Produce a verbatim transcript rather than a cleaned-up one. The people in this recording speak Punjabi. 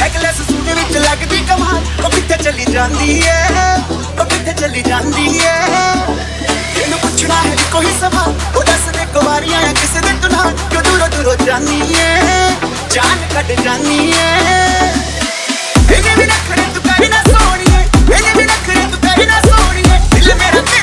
ਨੈਕਲੈਸ ਸੂਟ ਵਿੱਚ ਲੱਗਦੀ ਕਮਾਲ, ਉਹ ਕਿੱਥੇ ਚਲੀ ਜਾਂਦੀ ਏ, ਉਹ ਕਿੱਥੇ ਚਲੀ ਜਾਂਦੀ ਏ। ਇਹਨੂੰ ਪੁੱਛਣਾ ਹੈ ਕੋਈ ਸਵਾਲ, ਉਹ ਦੱਸ ਦੇ ਕੁਵਾਰੀਆਂ ਆ ਕਿਸੇ ਦੇ ਤੂੰ ਨਾਲ, ਕਿਉਂ ਦੂਰੋਂ ਦੂਰੋਂ ਜਾਨੀ ਏ, ਜਾਨ ਕੱਢ ਜਾਨੀ ਏ। ਇਹਨੇ ਵੀ ਨਖਰੇ ਤੂੰ ਕਰੀ ਨਾ ਸੋਣੀਏ, ਇਹਨੇ ਵੀ ਨਖਰੇ ਤੂੰ ਕਰੀ ਨਾ ਸੋਣੀਏ, ਦਿਲ ਮੇਰਾ